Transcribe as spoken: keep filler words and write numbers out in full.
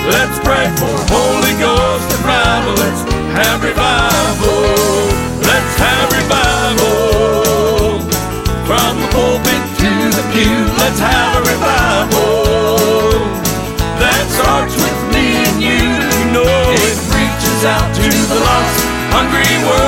Let's pray for Holy Ghost revival. Let's have revival. Let's have revival. From the pulpit to the pew, let's have a revival. That starts with me and you. You know it reaches out to the lost, hungry world.